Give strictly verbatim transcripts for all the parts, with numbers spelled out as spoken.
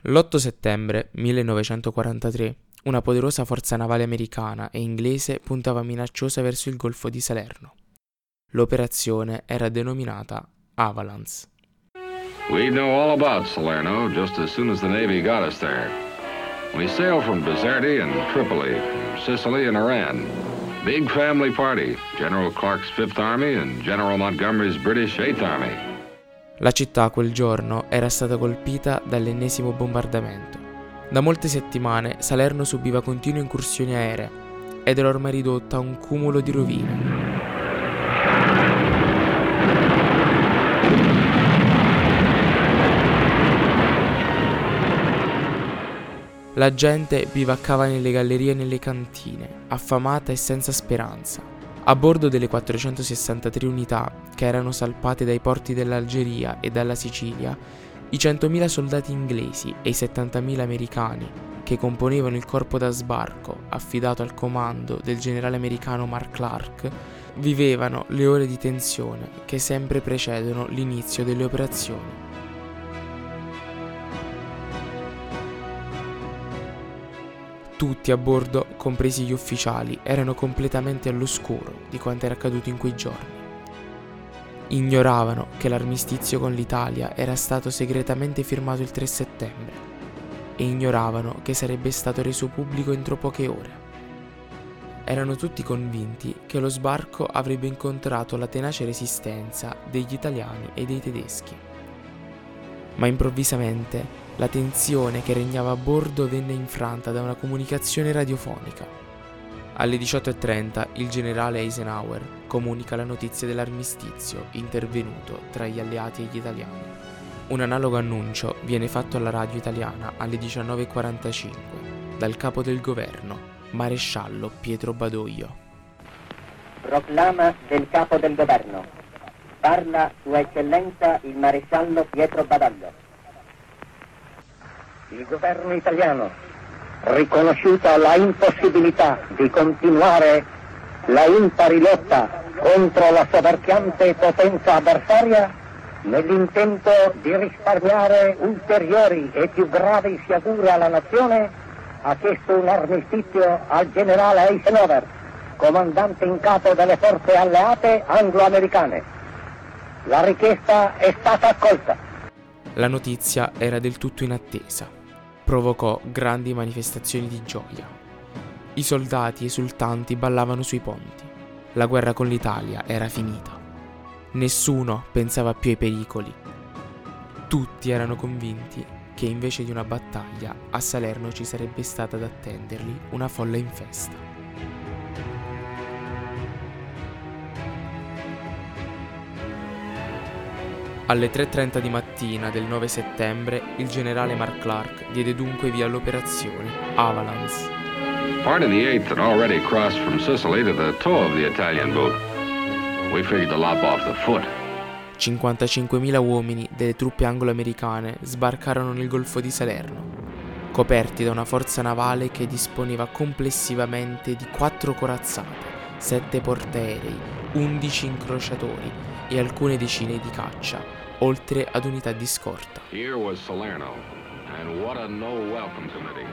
L'otto settembre millenovecentoquarantatré una poderosa forza navale americana e inglese puntava minacciosa verso il Golfo di Salerno. L'operazione era denominata Avalance. We know all about Salerno just as soon as the Navy got us there. We sailed from Bizerte and Tripoli, from Sicily and Iran. Big family party, General Clark's Fifth Army and General Montgomery's British Eighth Army. La città quel giorno era stata colpita dall'ennesimo bombardamento. Da molte settimane Salerno subiva continue incursioni aeree ed era ormai ridotta a un cumulo di rovine. La gente bivaccava nelle gallerie e nelle cantine, affamata e senza speranza. A bordo delle quattrocentosessantatré unità che erano salpate dai porti dell'Algeria e dalla Sicilia, i centomila soldati inglesi e i settantamila americani che componevano il corpo da sbarco affidato al comando del generale americano Mark Clark vivevano le ore di tensione che sempre precedono l'inizio delle operazioni. Tutti a bordo, compresi gli ufficiali, erano completamente all'oscuro di quanto era accaduto in quei giorni. Ignoravano che l'armistizio con l'Italia era stato segretamente firmato il tre settembre e ignoravano che sarebbe stato reso pubblico entro poche ore. Erano tutti convinti che lo sbarco avrebbe incontrato la tenace resistenza degli italiani e dei tedeschi. Ma improvvisamente la tensione che regnava a bordo venne infranta da una comunicazione radiofonica. Alle diciotto e trenta il generale Eisenhower comunica la notizia dell'armistizio intervenuto tra gli alleati e gli italiani. Un analogo annuncio viene fatto alla radio italiana alle diciannove e quarantacinque dal capo del governo, maresciallo Pietro Badoglio. Proclama del capo del governo. Parla Sua Eccellenza il maresciallo Pietro Badoglio. Il governo italiano, riconosciuta la impossibilità di continuare la impari lotta contro la soverchiante potenza avversaria, nell'intento di risparmiare ulteriori e più gravi sciagure alla nazione, ha chiesto un armistizio al generale Eisenhower, comandante in capo delle forze alleate anglo-americane. La richiesta è stata accolta. La notizia era del tutto inattesa. Provocò grandi manifestazioni di gioia. I soldati esultanti ballavano sui ponti. La guerra con l'Italia era finita. Nessuno pensava più ai pericoli. Tutti erano convinti che invece di una battaglia a Salerno ci sarebbe stata ad attenderli una folla in festa. Alle tre e trenta di mattina del nove settembre, il generale Mark Clark diede dunque via all'operazione Avalance. Part of the eighth had already crossed from Sicily to the toe of the Italian boat. We figured to lop off the foot. cinquantacinquemila uomini delle truppe anglo-americane sbarcarono nel Golfo di Salerno, coperti da una forza navale che disponeva complessivamente di quattro corazzate, sette portaerei, undici incrociatori e alcune decine di caccia, oltre ad unità di scorta. Here was Salerno, and what a no welcome committee.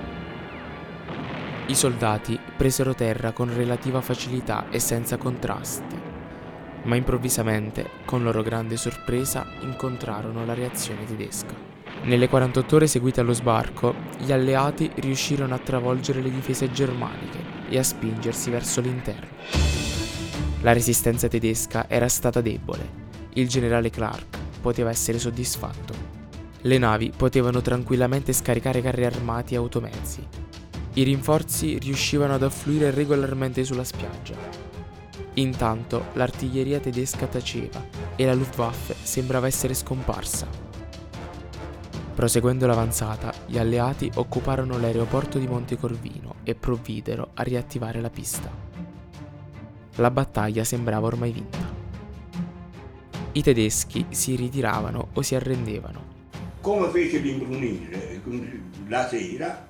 I soldati presero terra con relativa facilità e senza contrasti, ma improvvisamente, con loro grande sorpresa, incontrarono la reazione tedesca. Nelle quarantotto ore seguite allo sbarco, gli alleati riuscirono a travolgere le difese germaniche e a spingersi verso l'interno. La resistenza tedesca era stata debole. Il generale Clark poteva essere soddisfatto. Le navi potevano tranquillamente scaricare carri armati e automezzi. I rinforzi riuscivano ad affluire regolarmente sulla spiaggia. Intanto l'artiglieria tedesca taceva e la Luftwaffe sembrava essere scomparsa. Proseguendo l'avanzata, gli alleati occuparono l'aeroporto di Montecorvino e provvidero a riattivare la pista. La battaglia sembrava ormai vinta. I tedeschi si ritiravano o si arrendevano. Come fece l'imbrunire la sera,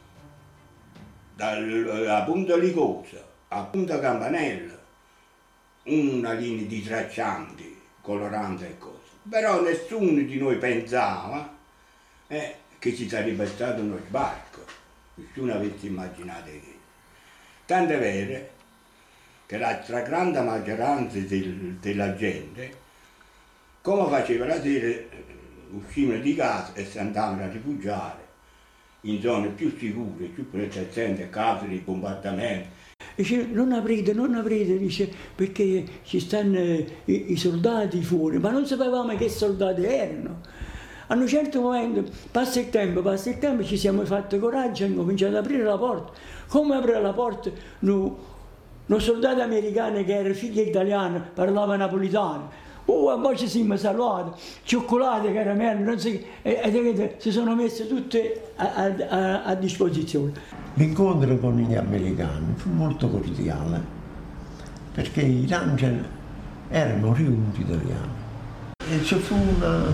dalla Punta Licosa a Punta Campanella, una linea di traccianti, colorante e cose. Però nessuno di noi pensava eh, che ci sarebbe stato uno sbarco, nessuno avesse immaginato che. Tanto è vero che la stragrande maggioranza del, della gente, come faceva la sera, uscivano di casa e si andavano a rifugiare in zone più sicure, più protettenti, a causa dei bombardamenti. Dice, non aprite, non aprite, dice, perché ci stanno i, i soldati fuori, ma non sapevamo che soldati erano. A un certo momento, passa il tempo, passa il tempo, ci siamo fatti coraggio, abbiamo cominciato ad aprire la porta. Come aprire la porta? Un soldato americano che era figlio italiano, parlava napolitano. Oh, a poi ci siamo salutati, cioccolate, caramelle, non so che, e, e si sono messe tutte a, a, a disposizione. L'incontro con gli americani fu molto cordiale, perché i Ranger erano riuniti italiani. E ci fu una,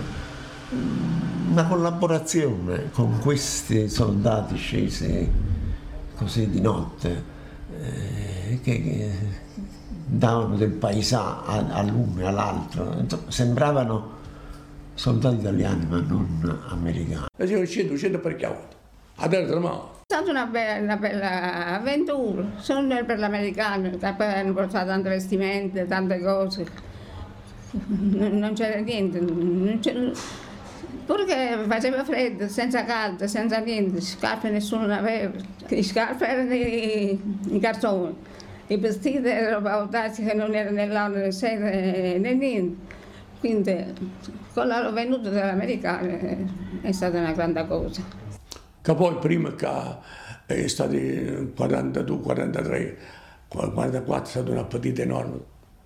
una collaborazione con questi soldati scesi così di notte, eh, che, che davano del paesà all'uno e all'altro, sembravano soldati italiani ma non americani. Io scendo, scendo per chiamare, a destra mano. È stata una bella, una bella avventura, sono per l'americano, che poi hanno portato tante vestimenta, tante cose, non, non c'era niente, non c'era, pure che faceva freddo, senza caldo, senza niente, scarpe nessuno ne aveva, le scarpe erano i, i cartoni, i vestiti erano pautati che non erano nell'anno né sede né niente, quindi con la venuta dell'americano è stata una grande cosa. Che poi prima che è stato quarantadue, quarantatré, quarantaquattro è stata una partita enorme,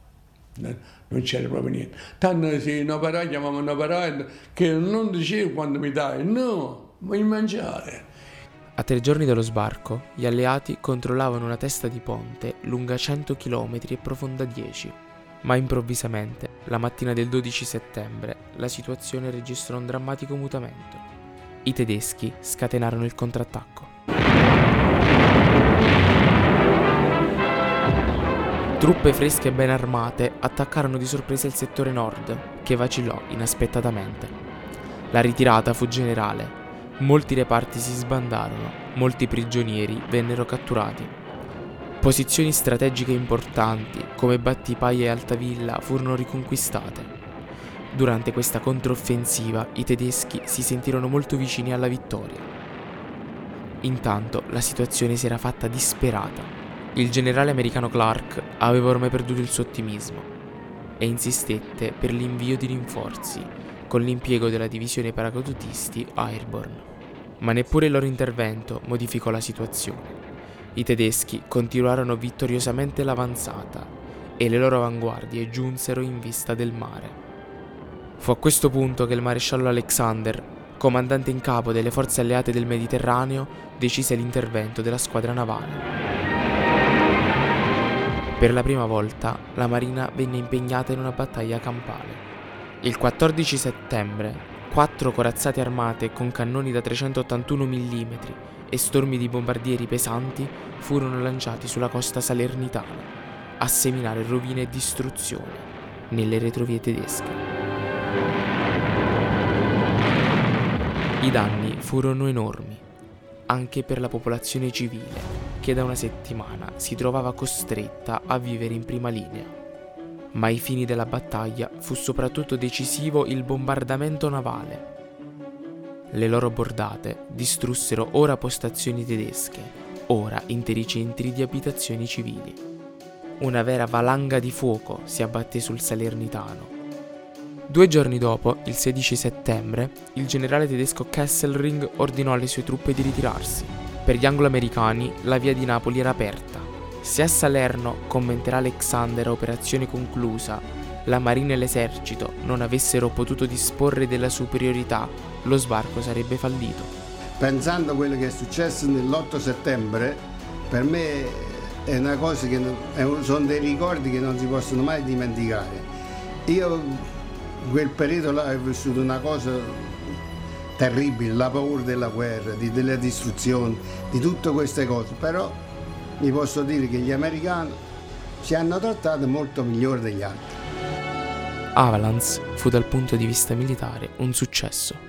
non c'era proprio niente. Tanto se una parata, chiamavamo una parata, che non dicevo quando mi dai, no, vuoi mangiare. A tre giorni dallo sbarco, gli alleati controllavano una testa di ponte lunga cento chilometri e profonda dieci. Ma improvvisamente, la mattina del dodici settembre, la situazione registrò un drammatico mutamento. I tedeschi scatenarono il contrattacco. Truppe fresche e ben armate attaccarono di sorpresa il settore nord, che vacillò inaspettatamente. La ritirata fu generale. Molti reparti si sbandarono, molti prigionieri vennero catturati. Posizioni strategiche importanti, come Battipaglia e Altavilla, furono riconquistate. Durante questa controffensiva i tedeschi si sentirono molto vicini alla vittoria. Intanto la situazione si era fatta disperata. Il generale americano Clark aveva ormai perduto il suo ottimismo e insistette per l'invio di rinforzi con l'impiego della divisione paracadutisti Airborne. Ma neppure il loro intervento modificò la situazione. I tedeschi continuarono vittoriosamente l'avanzata e le loro avanguardie giunsero in vista del mare. Fu a questo punto che il maresciallo Alexander, comandante in capo delle forze alleate del Mediterraneo, decise l'intervento della squadra navale. Per la prima volta la marina venne impegnata in una battaglia campale. Il quattordici settembre, quattro corazzate armate con cannoni da trecentottantuno millimetri e stormi di bombardieri pesanti furono lanciati sulla costa salernitana a seminare rovine e distruzione nelle retrovie tedesche. I danni furono enormi, anche per la popolazione civile, che da una settimana si trovava costretta a vivere in prima linea. Ma ai fini della battaglia fu soprattutto decisivo il bombardamento navale. Le loro bordate distrussero ora postazioni tedesche, ora interi centri di abitazioni civili. Una vera valanga di fuoco si abbatté sul Salernitano. Due giorni dopo, il sedici settembre, il generale tedesco Kesselring ordinò alle sue truppe di ritirarsi. Per gli anglo-americani la via di Napoli era aperta. Se a Salerno, commenterà Alexander, operazione conclusa, la marina e l'esercito non avessero potuto disporre della superiorità, lo sbarco sarebbe fallito. Pensando a quello che è successo nell'otto settembre, per me è una cosa che non, è un, sono dei ricordi che non si possono mai dimenticare. Io in quel periodo là ho vissuto una cosa terribile, la paura della guerra, di, delle distruzioni, di tutte queste cose, però vi posso dire che gli americani ci hanno trattato molto migliore degli altri. Avalance fu dal punto di vista militare un successo.